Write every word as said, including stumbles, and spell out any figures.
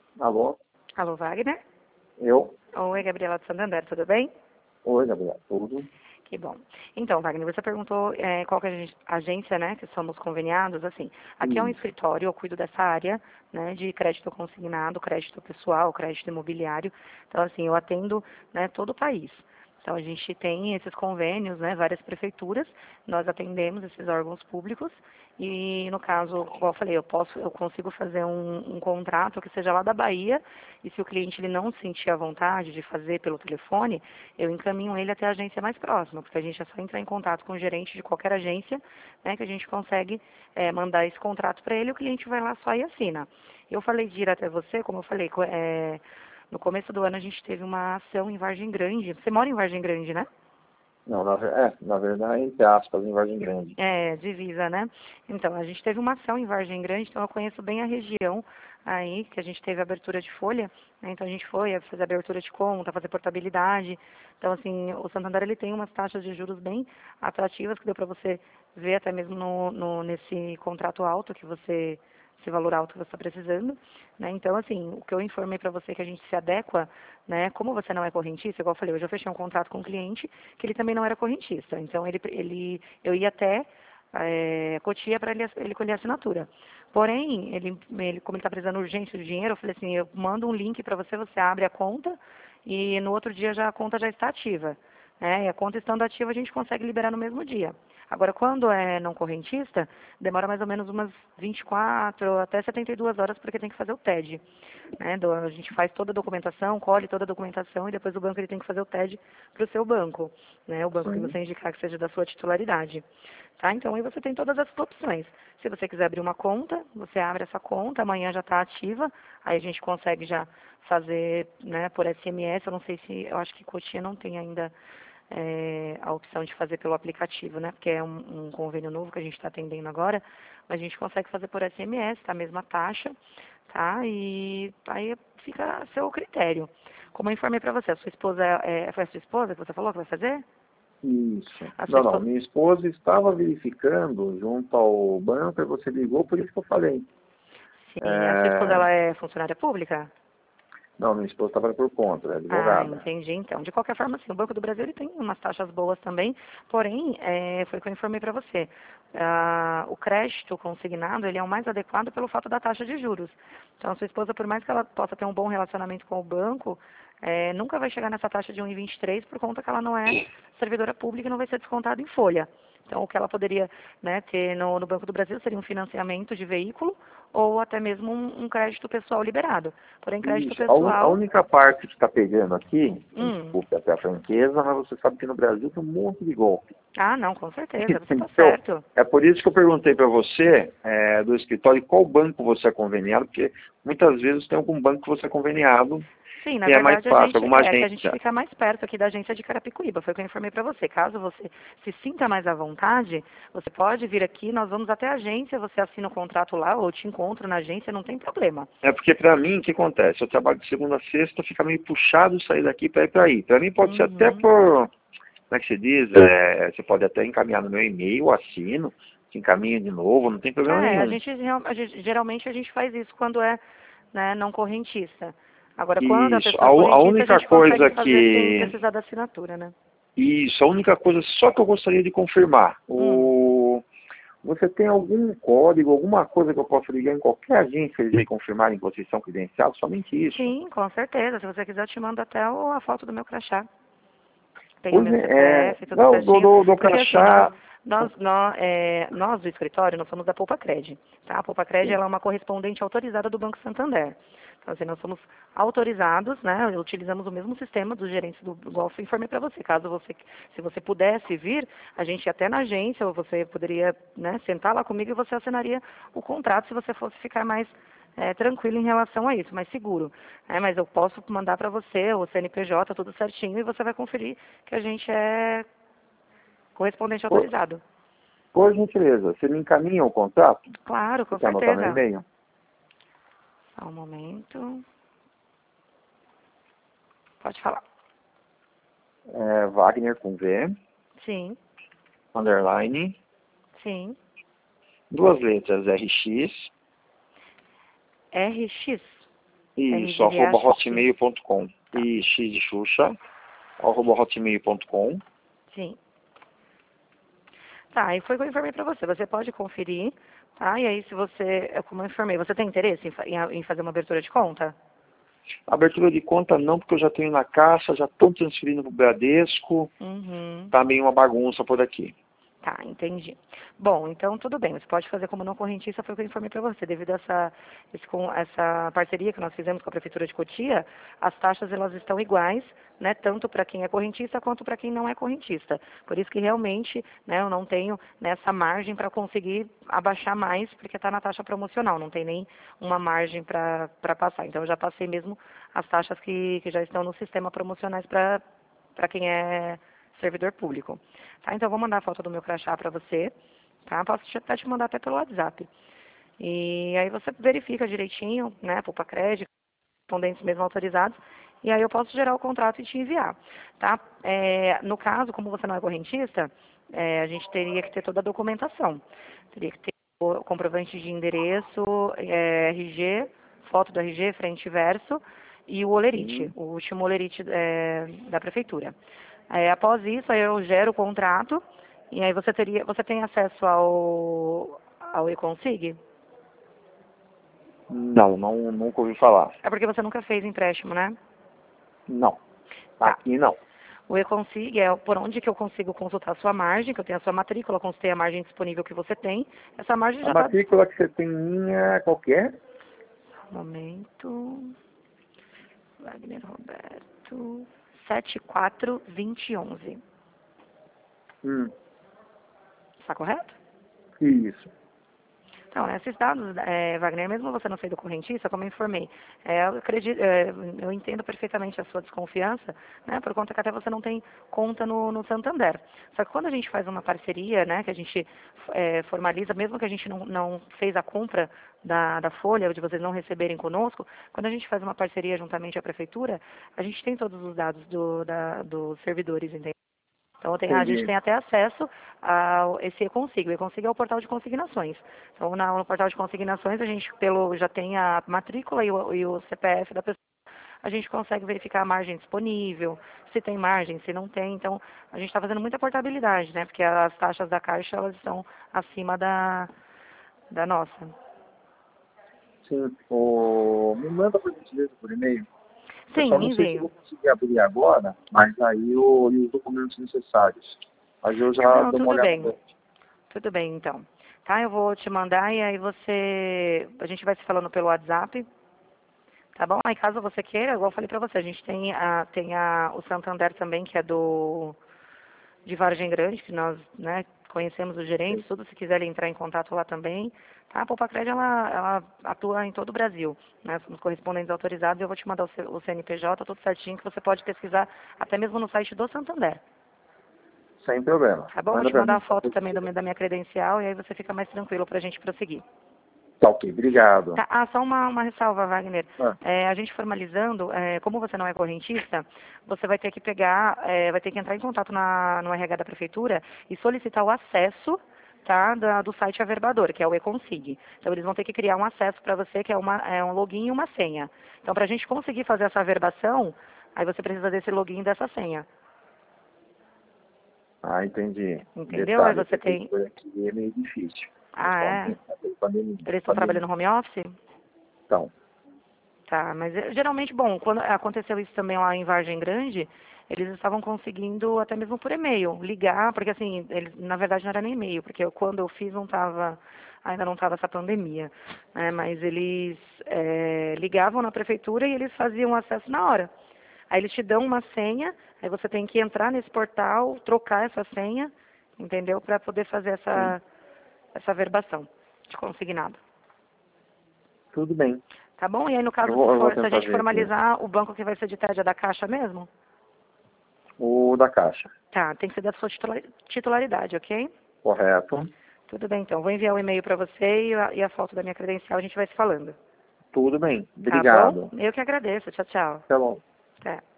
Alô? Alô, Wagner? Eu? Oi, Gabriela de Santander, tudo bem? Oi, Gabriel. Tudo? Que bom. Então, Wagner, você perguntou é, qual que é a gen- agência, né, que somos conveniados. Assim, aqui é um Isso. escritório, eu cuido dessa área, né, de crédito consignado, crédito pessoal, crédito imobiliário. Então, assim, eu atendo, né, todo o país. Então, a gente tem esses convênios, né, várias prefeituras, nós atendemos esses órgãos públicos e, no caso, como eu falei, eu posso, eu consigo fazer um, um contrato que seja lá da Bahia e se o cliente ele não sentir a vontade de fazer pelo telefone, eu encaminho ele até a agência mais próxima, porque a gente é só entrar em contato com o gerente de qualquer agência, né, que a gente consegue é, mandar esse contrato para ele, o cliente vai lá só e assina. Eu falei de ir até você, como eu falei, co- é, no começo do ano a gente teve uma ação em Vargem Grande. Você mora em Vargem Grande, né? Não, na, ver- é, na verdade, entre aspas, em Vargem Grande. É, divisa, né? Então, a gente teve uma ação em Vargem Grande, então eu conheço bem a região aí, que a gente teve abertura de folha, né? Então a gente foi fazer abertura de conta, fazer portabilidade. Então, assim, o Santander ele tem umas taxas de juros bem atrativas, que deu para você ver até mesmo no, no- nesse contrato alto que você, esse valor alto que você está precisando, né? Então, assim, o que eu informei para você que a gente se adequa, né? Como você não é correntista, igual eu falei, hoje eu fechei um contrato com um cliente que ele também não era correntista. Então, ele, ele, eu ia até é, Cotia para ele, ele colher a assinatura. Porém, ele, ele como ele está precisando urgente do dinheiro, eu falei assim, eu mando um link para você, você abre a conta e no outro dia já a conta já está ativa. Né? E a conta estando ativa, a gente consegue liberar no mesmo dia. Agora, quando é não correntista, demora mais ou menos umas vinte e quatro até setenta e duas horas, porque tem que fazer o T E D. Né? Do- A gente faz toda a documentação, colhe toda a documentação e depois o banco ele tem que fazer o T E D para o seu banco, né? O banco que Sim. você indicar que seja da sua titularidade. Tá? Então aí você tem todas essas opções. Se você quiser abrir uma conta, você abre essa conta, amanhã já está ativa, aí a gente consegue já fazer, né, por S M S, eu não sei se, eu acho que Cotia não tem ainda é, a opção de fazer pelo aplicativo, né? Porque é um, um convênio novo que a gente está atendendo agora, mas a gente consegue fazer por S M S, tá? A mesma taxa, tá? E aí fica a seu critério. Como eu informei para você, a sua esposa, é, foi a sua esposa que você falou que vai fazer? Isso. A sua Não, não. esposa, Minha esposa estava verificando junto ao banco e você ligou, por isso que eu falei. sim, a sua esposa É, ela é funcionária pública? não, minha esposa estava por conta, é Ah, advogada. entendi. Então, de qualquer forma, sim, o Banco do Brasil ele tem umas taxas boas também, porém, é, foi o que eu informei para você. Ah, o crédito consignado ele é o mais adequado pelo fato da taxa de juros. Então, a sua esposa, por mais que ela possa ter um bom relacionamento com o banco, é, nunca vai chegar nessa taxa de um vírgula vinte e três por conta que ela não é servidora pública e não vai ser descontado em folha. Então, o que ela poderia, né, ter no, no Banco do Brasil seria um financiamento de veículo ou até mesmo um, um crédito pessoal liberado. Porém, crédito Isso. A, un- a pessoal, única parte que está pegando aqui, hum, desculpe até a franqueza, mas você sabe que no Brasil tem um monte de golpe. ah, não, com certeza, você está Então, certo. é por isso que eu perguntei para você, é, do escritório, qual banco você é conveniado, porque muitas vezes tem algum banco que você é conveniado Sim, na e é mais verdade a fácil, gente alguma é que a gente agência. fica mais perto aqui da agência de Carapicuíba, foi o que eu informei para você. Caso você se sinta mais à vontade, você pode vir aqui, nós vamos até a agência, você assina o contrato lá ou eu te encontro na agência, não tem problema. É porque para mim, o que acontece? Eu trabalho de segunda a sexta, fica meio puxado sair daqui para ir para aí. Para mim pode ser até Uhum. por, como é que se diz? É, você pode até encaminhar no meu e-mail, assino, te encaminho de novo, não tem problema É, a nenhum. gente, real- a gente- geralmente a gente faz isso quando é, né, não correntista. Agora, quando a Isso. pessoa A, é u- a correntista, a única gente consegue coisa fazer sem que precisar da assinatura, né? Isso, a única coisa só que eu gostaria de confirmar. Hum. O... Você tem algum código, alguma coisa que eu possa ligar em qualquer agência e confirmar em vocês são credenciados? Somente isso. Sim, com certeza. Se você quiser, eu te mando até o- a foto do meu crachá. Tem o Pois meu é, é, C P F, tudo não, do, certinho. do, do Porque assim, nós, crachá, nós, nós, é, nós do escritório, nós somos da Poupa Cred. Tá? A Poupa Cred sim, ela é uma correspondente autorizada do Banco Santander. Então, assim, nós somos autorizados, né? Utilizamos o mesmo sistema dos gerentes do igual eu informei para você. Caso você, se você pudesse vir, a gente ia até na agência, ou você poderia, né, sentar lá comigo e você assinaria o contrato se você fosse ficar mais é, tranquilo em relação a isso, mais seguro. É, mas eu posso mandar para você o C N P J, tudo certinho, e você vai conferir que a gente é correspondente por, autorizado. por gentileza, você me encaminha o contrato? Claro, Você com quer anotar meu certeza. e-mail? Só um momento. Pode falar. É Wagner com V, Sim, underline, sim. duas letras R X, R X. Isso, arroba hotmail ponto com. E X de Xuxa, arroba hotmail ponto com. Sim. Tá, e foi o que eu informei para você. Você pode conferir, tá? E aí, se você, como eu informei, você tem interesse em, fa- em, em fazer uma abertura de conta? Abertura de conta não, porque eu já tenho na Caixa, já estou transferindo para o Bradesco, Uhum. tá meio uma bagunça por aqui. Tá, entendi. Bom, então tudo bem, você pode fazer como não correntista, foi o que eu informei para você. Devido a essa, esse, com essa parceria que nós fizemos com a Prefeitura de Cotia, as taxas elas estão iguais, né, tanto para quem é correntista quanto para quem não é correntista. Por isso que realmente, né, eu não tenho nessa margem para conseguir abaixar mais, porque está na taxa promocional, não tem nem uma margem para passar. Então eu já passei mesmo as taxas que, que já estão no sistema promocionais para para quem é servidor público. Tá? Então, eu vou mandar a foto do meu crachá para você. Tá? Posso te- até te mandar até pelo WhatsApp. E aí você verifica direitinho, né, Poupa Crédito, correspondentes mesmo autorizados, e aí eu posso gerar o contrato e te enviar. Tá? É, no caso, como você não é correntista, é, a gente teria que ter toda a documentação. Teria que ter o comprovante de endereço, é, R G, foto do R G, frente e verso, e o olerite, Uhum. o último olerite é, da prefeitura. Aí, após isso, aí eu gero o contrato, e aí você teria, você tem acesso ao, ao eConsig? Não, não, nunca ouvi falar. É porque você nunca fez empréstimo, né? Não, Tá. aqui não. O eConsig é por onde que eu consigo consultar a sua margem, que eu tenho a sua matrícula, consultei a margem disponível que você tem. Essa margem A já está... matrícula que você tem minha, qual que é? Momento... Wagner Roberto... sete quatro dois zero um um. Hum, Está correto? isso. Então, esses dados, é, Wagner, mesmo você não sendo correntista, como eu informei, é, eu, acredito, é, eu entendo perfeitamente a sua desconfiança, né, por conta que até você não tem conta no, no Santander. Só que quando a gente faz uma parceria, né, que a gente é, formaliza, mesmo que a gente não, não fez a compra da, da folha, de vocês não receberem conosco, quando a gente faz uma parceria juntamente à prefeitura, a gente tem todos os dados do, da, dos servidores, entendeu? Então, tem- a gente Entendi. tem até acesso a esse e-Consig. O e-Consig é o portal de consignações. Então, na- no portal de consignações, a gente pelo, já tem a matrícula e o, e o C P F da pessoa. A gente consegue verificar a margem disponível, se tem margem, se não tem. Então, a gente está fazendo muita portabilidade, né? Porque as taxas da Caixa, elas estão acima da, da nossa. Sim, o... me manda por gentileza por e-mail. Eu Sim, só não sei se eu envio. vou conseguir abrir agora, mas aí eu e os documentos necessários. Mas eu já Não, dou uma tudo olhada bem. antes. Tudo bem, então. Tá, eu vou te mandar e aí você... A gente vai se falando pelo WhatsApp. Tá bom? Aí caso você queira, igual eu falei pra você, a gente tem, a, tem a, o Santander também, que é do de Vargem Grande, que nós né, conhecemos os gerentes, tudo, se quiserem entrar em contato lá também. Tá? A Poupa Crédito, ela, ela atua em todo o Brasil. Né? Somos correspondentes autorizados e eu vou te mandar o, C, o C N P J, tudo certinho, que você pode pesquisar até mesmo no site do Santander. Sem problema. Tá bom? Vou Manda te pra mandar mim. a foto também do, da minha credencial e aí você fica mais tranquilo pra gente prosseguir. Tá ok, obrigado. Tá, ah, só uma, uma ressalva, Wagner. Ah, É, a gente formalizando, é, como você não é correntista, você vai ter que pegar, é, vai ter que entrar em contato na, no R H da Prefeitura e solicitar o acesso tá, da, do site Averbador, que é o eConsig. Então, eles vão ter que criar um acesso para você, que é, uma, é um login e uma senha. Então, para a gente conseguir fazer essa averbação, aí você precisa desse login e dessa senha. ah, entendi. Entendeu? Aí Detalhe, a você tem... prefeitura aqui é meio difícil. Ah, é? Principalmente na pandemia. Eles estão pandemia. trabalhando home office? Então, Tá, mas eh, geralmente, bom, quando aconteceu isso também lá em Vargem Grande, eles estavam conseguindo, até mesmo por e-mail, ligar, porque assim, eles, na verdade não era nem e-mail, porque eu, quando eu fiz não tava, ainda não estava essa pandemia, né, mas eles eh, ligavam na prefeitura e eles faziam acesso na hora. Aí eles te dão uma senha, aí você tem que entrar nesse portal, trocar essa senha, entendeu, para poder fazer sim, essa, essa verbação de consignado. tudo bem. Tá bom? E aí, no caso, Eu se, vou, eu vou for, se a tentar gente ver aqui. formalizar, o banco que vai ser de T E D é da Caixa mesmo? O da Caixa, Tá, tem que ser da sua titula- titularidade, ok? correto? Tudo bem, então. Vou enviar o e-mail para você e a, e a foto da minha credencial, a gente vai se falando. Tudo bem. Tá bom? Obrigado. Eu que agradeço. Tchau, tchau. Até logo. Até.